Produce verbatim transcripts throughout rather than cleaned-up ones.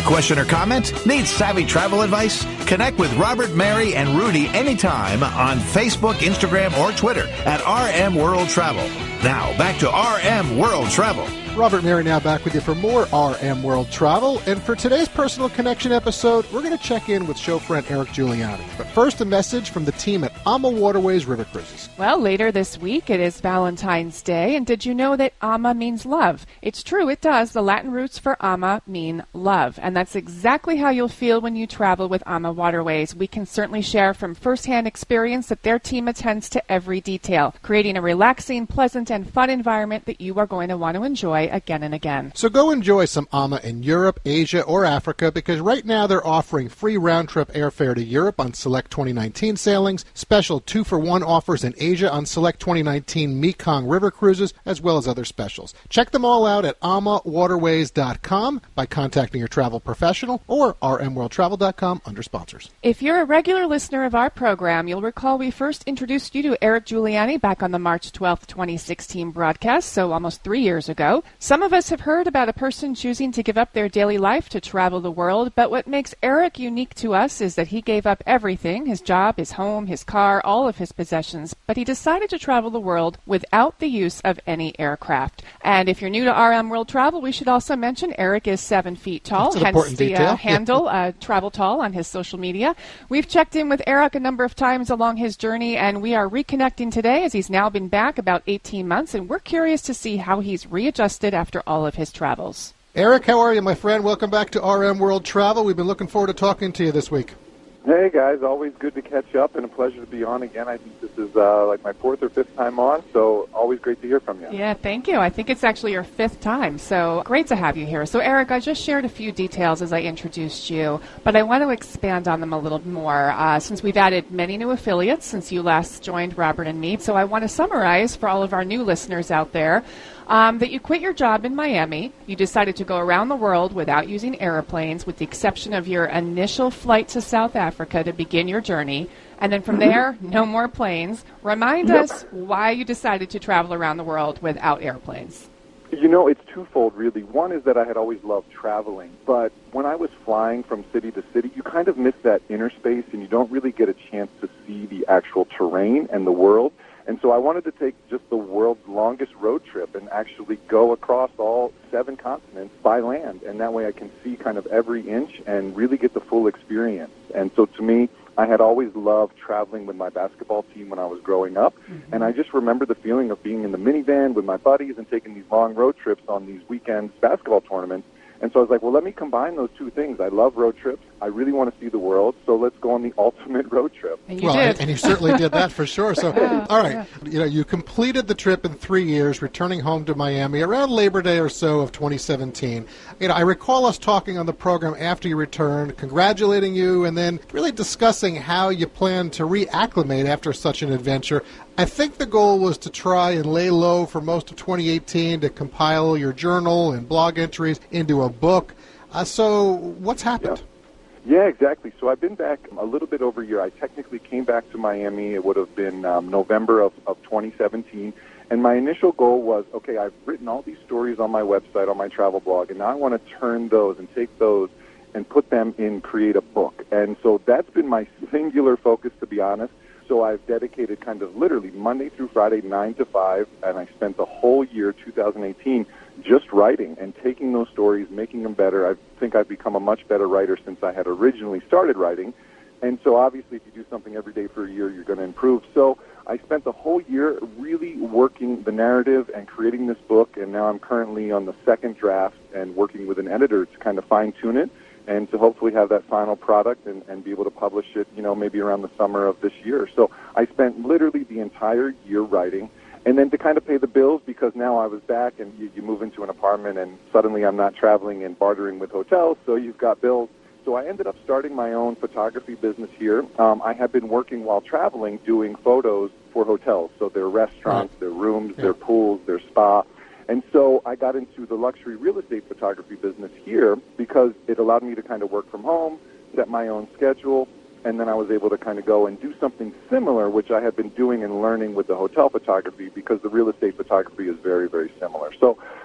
question or comment? Need savvy travel advice? Connect with Robert, Mary, and Rudy anytime on Facebook, Instagram, or Twitter at R M World Travel. Now, back to R M World Travel. Robert Mary now back with you for more R M World Travel. And for today's Personal Connection episode, we're going to check in with show friend Eric Giuliani. But first, a message from the team at AMA Waterways River Cruises. Well, later this week, it is Valentine's Day. And did you know that AMA means love? It's true, it does. The Latin roots for AMA mean love. And that's exactly how you'll feel when you travel with AMA Waterways. We can certainly share from firsthand experience that their team attends to every detail, creating a relaxing, pleasant, and fun environment that you are going to want to enjoy again and again. So go enjoy some AMA in Europe, Asia, or Africa, because right now they're offering free round-trip airfare to Europe on select twenty nineteen sailings, special two-for-one offers in Asia on select twenty nineteen Mekong River cruises, as well as other specials. Check them all out at A M A waterways dot com by contacting your travel professional or R M world travel dot com under sponsors. If you're a regular listener of our program, you'll recall we first introduced you to Eric Giuliani back on the March twelfth, twenty sixteen broadcast, so almost three years ago. Some of us have heard about a person choosing to give up their daily life to travel the world, but what makes Eric unique to us is that he gave up everything, his job, his home, his car, all of his possessions, but he decided to travel the world without the use of any aircraft. And if you're new to R M World Travel, we should also mention Eric is seven feet tall, That's an hence important the detail. uh, handle, uh, Travel Tall, on his social media. We've checked in with Eric a number of times along his journey, and we are reconnecting today as he's now been back about eighteen months, and we're curious to see how he's readjusted after all of his travels. Eric, how are you, my friend? Welcome back to R M World Travel. We've been looking forward to talking to you this week. Hey, guys. Always good to catch up and a pleasure to be on again. I think this is uh, like my fourth or fifth time on, so always great to hear from you. Yeah, thank you. I think it's actually your fifth time, so great to have you here. So, Eric, I just shared a few details as I introduced you, but I want to expand on them a little more uh, since we've added many new affiliates since you last joined Robert and me. So I want to summarize for all of our new listeners out there Um, that you quit your job in Miami. You decided to go around the world without using airplanes, with the exception of your initial flight to South Africa to begin your journey. And then from there, no more planes. Remind Yep. us why you decided to travel around the world without airplanes. You know, it's twofold, really. One is that I had always loved traveling, but when I was flying from city to city, you kind of miss that inner space, and you don't really get a chance to see the actual terrain and the world. And so I wanted to take just the world's longest road trip and actually go across all seven continents by land. And that way I can see kind of every inch and really get the full experience. And so to me, I had always loved traveling with my basketball team when I was growing up. Mm-hmm. And I just remember the feeling of being in the minivan with my buddies and taking these long road trips on these weekends basketball tournaments. And so I was like, well, let me combine those two things. I love road trips. I really want to see the world, so let's go on the ultimate road trip. And you well, did. And, and you certainly did that for sure. So, Yeah, all right, yeah. you know, you completed the trip in three years, returning home to Miami around Labor Day or so of twenty seventeen. You know, I recall us talking on the program after you returned, congratulating you, and then really discussing how you plan to reacclimate after such an adventure. I think the goal was to try and lay low for most of twenty eighteen to compile your journal and blog entries into a book. Uh, so what's happened? Yeah. yeah, exactly. So I've been back a little bit over a year. I technically came back to Miami. It would have been um, November of, of twenty seventeen. And my initial goal was, okay, I've written all these stories on my website, on my travel blog, and now I want to turn those and take those and put them in, create a book. And so that's been my singular focus, to be honest. So I've dedicated kind of literally Monday through Friday, nine to five, and I spent the whole year, two thousand eighteen, just writing and taking those stories, making them better. I think I've become a much better writer since I had originally started writing. And so obviously if you do something every day for a year, you're going to improve. So I spent the whole year really working the narrative and creating this book, and now I'm currently on the second draft and working with an editor to kind of fine-tune it and to hopefully have that final product and, and be able to publish it, you know, maybe around the summer of this year. So I spent literally the entire year writing. And then to kind of pay the bills, because now I was back and you, you move into an apartment and suddenly I'm not traveling and bartering with hotels, so you've got bills. So I ended up starting my own photography business here. Um, I had been working while traveling doing photos for hotels, so their restaurants, Right. their rooms, Yeah. their pools, their spa. And so I got into the luxury real estate photography business here because it allowed me to kind of work from home, set my own schedule, and then I was able to kind of go and do something similar, which I had been doing and learning with the hotel photography, because the real estate photography is very, very similar. So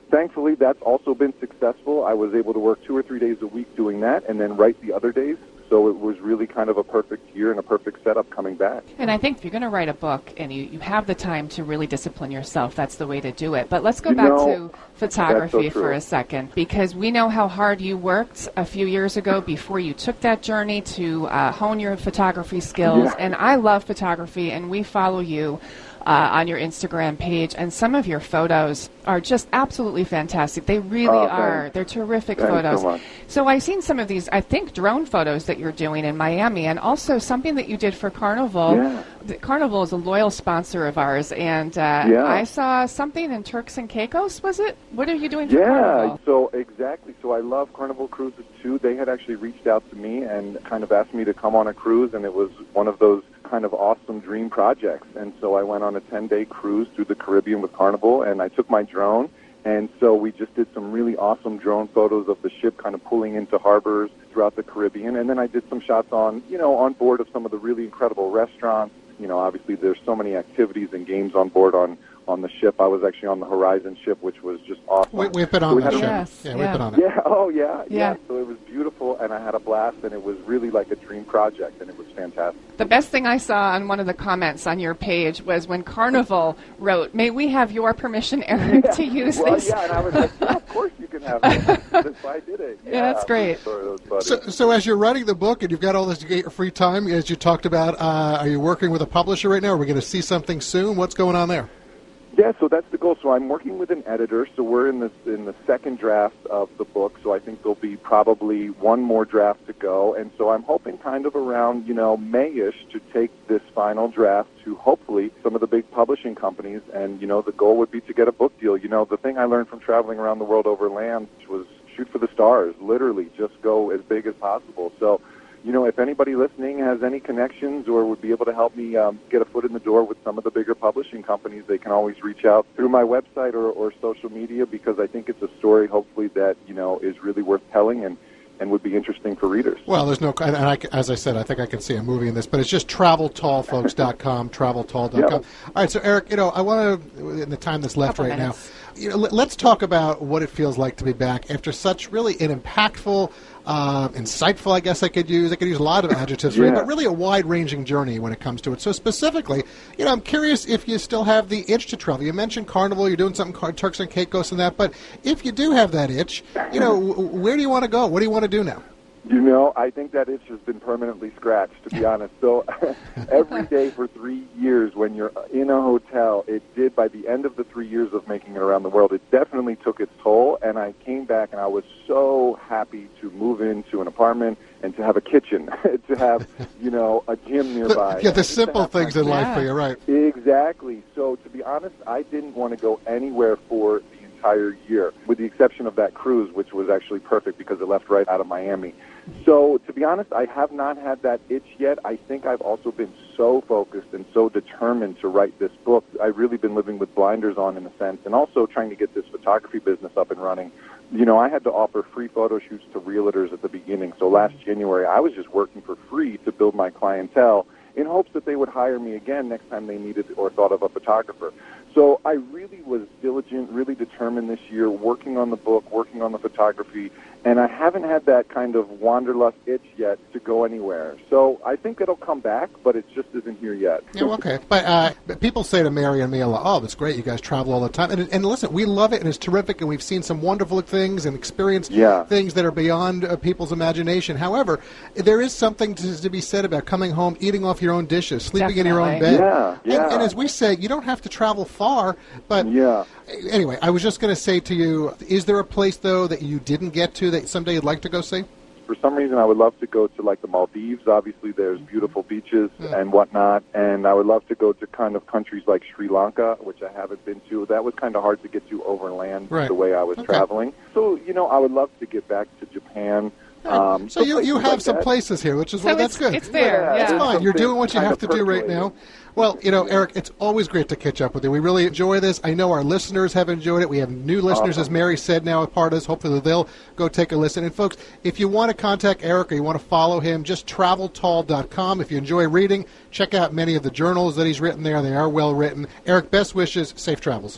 thankfully, that's also been successful. I was able to work two or three days a week doing that and then write the other days. So it was really kind of a perfect year and a perfect setup coming back. And I think if you're going to write a book and you, you have the time to really discipline yourself, that's the way to do it. But let's go You back know, to photography so for a second, because we know how hard you worked a few years ago before you took that journey to uh, hone your photography skills. Yeah. And I love photography, and we follow you Uh, on your Instagram page, and some of your photos are just absolutely fantastic. They really Oh, are. thanks. They're terrific Thanks photos. so much. So I've seen some of these, I think, drone photos that you're doing in Miami, and also something that you did for Carnival. Yeah. The Carnival is a loyal sponsor of ours, and uh, Yeah. I saw something in Turks and Caicos, was it? What are you doing for Yeah, Carnival? so exactly. So I love Carnival Cruises, too. They had actually reached out to me and kind of asked me to come on a cruise, and it was one of those kind of awesome dream projects. And so I went on a ten-day cruise through the Caribbean with Carnival, and I took my drone. And so we just did some really awesome drone photos of the ship kind of pulling into harbors throughout the Caribbean. And then I did some shots on, you know, on board of some of the really incredible restaurants. You know, obviously there's so many activities and games on board on, on the ship. I was actually on the Horizon ship, which was just awesome. We, we've been So on we that had ship. a- Yes, yeah, yeah. we've been on it. Yeah, oh yeah, yeah, Yeah. So it was beautiful, and I had a blast, and it was really like a dream project, and it was fantastic. The best thing I saw on one of the comments on your page was when Carnival wrote, "May we have your permission, Eric, to use well, this?" yeah, and I was like, yeah, of course you can have it. That's why I did it. Yeah, that's great. Sorry, that was funny. So, so as you're writing the book and you've got all this, you get your free time, as you talked about, uh, are you working with a publisher right now? Are we going to see something soon? What's going on there? Yeah, so that's the goal. So I'm working with an editor. So we're in the in the second draft of the book. So I think there'll be probably one more draft to go. And so I'm hoping kind of around, you know, May-ish to take this final draft to hopefully some of the big publishing companies. And, you know, the goal would be to get a book deal. You know, the thing I learned from traveling around the world over land was shoot for the stars, literally just go as big as possible. So, you know, if anybody listening has any connections or would be able to help me um, get a foot in the door with some of the bigger publishing companies, they can always reach out through my website or, or social media, because I think it's a story, hopefully, that, you know, is really worth telling and, and would be interesting for readers. Well, there's no, and I, as I said, I think I can see a movie in this, but it's just travel tall folks dot com, travel tall dot com. Yep. All right, so Eric, you know, I want to, in the time that's left Couple right minutes. now, you know, let, let's talk about what it feels like to be back after such really an impactful, uh, insightful, I guess I could use. I could use a lot of adjectives for it, Yeah. but really a wide-ranging journey when it comes to it. So specifically, you know, I'm curious if you still have the itch to travel. You mentioned Carnival, you're doing something called Turks and Caicos and that, but if you do have that itch, you know, w- where do you want to go? What do you want to do now? You know, I think that itch has been permanently scratched, to be honest. So every day for three years when you're in a hotel, it did, by the end of the three years of making it around the world, it definitely took its toll. And I came back and I was so happy to move into an apartment and to have a kitchen, to have, you know, a gym nearby. Yeah, the Just to simple have my things in life Yeah. for you, right? Exactly. So to be honest, I didn't want to go anywhere for the entire year, with the exception of that cruise, which was actually perfect because it left right out of Miami. So to be honest, I have not had that itch yet. I think I've also been so focused and so determined to write this book. I've really been living with blinders on, in a sense, and also trying to get this photography business up and running. You know, I had to offer free photo shoots to realtors at the beginning. So last January, I was just working for free to build my clientele in hopes that they would hire me again next time they needed or thought of a photographer. So I really was diligent, really determined this year, working on the book, working on the photography, and I haven't had that kind of wanderlust itch yet to go anywhere. So I think it'll come back, but it just isn't here yet. Yeah, well, okay. But, uh, but people say to Mary and me a lot, oh, that's great, you guys travel all the time. And, and listen, we love it, and it's terrific, and we've seen some wonderful things and experienced Yeah. things that are beyond uh, people's imagination. However, there is something to, to be said about coming home, eating off your own dishes, sleeping in your own Definitely. bed. Yeah, yeah. And, and as we say, you don't have to travel far, but Yeah. anyway, I was just going to say to you, is there a place, though, that you didn't get to that someday you'd like to go see? For some reason, I would love to go to, like, the Maldives. Obviously, there's beautiful beaches Yeah. and whatnot. And I would love to go to kind of countries like Sri Lanka, which I haven't been to. That was kind of hard to get to overland Right. the way I was Okay. traveling. So, you know, I would love to get back to Japan. Um, so you, you places have like some that. places here, which is So well, that's it's, good. it's there. Yeah, Yeah. It's fine. You're Something doing what you kind have of to do right now. percolating. Well, you know, Eric, it's always great to catch up with you. We really enjoy this. I know our listeners have enjoyed it. We have new listeners, Awesome. as Mary said, now a part of this. Hopefully they'll go take a listen. And, folks, if you want to contact Eric or you want to follow him, just travel tall dot com. If you enjoy reading, check out many of the journals that he's written there. They are well written. Eric, best wishes. Safe travels.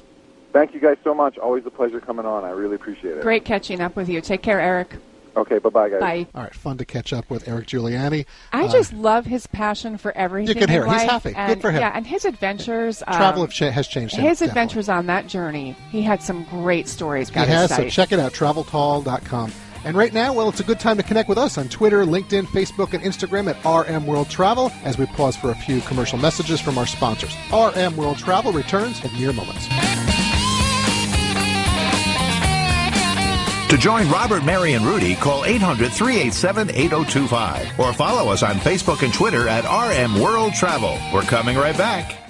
Thank you guys so much. Always a pleasure coming on. I really appreciate it. Great catching up with you. Take care, Eric. Okay, bye-bye, guys. Bye. All right, fun to catch up with Eric Giuliani. I Uh, just love his passion for everything. You can hear in it. He's life. happy. Good And, for him. Yeah, and his adventures. Um, Travel have cha- has changed him. His definitely. adventures on that journey. He had some great stories. He Got has, his so site. check it out, travel tall dot com. And right now, well, it's a good time to connect with us on Twitter, LinkedIn, Facebook, and Instagram at R M World Travel as we pause for a few commercial messages from our sponsors. R M World Travel returns in mere moments. To join Robert, Mary, and Rudy, call eight hundred, three eight seven, eight oh two five or follow us on Facebook and Twitter at R M World Travel. We're coming right back.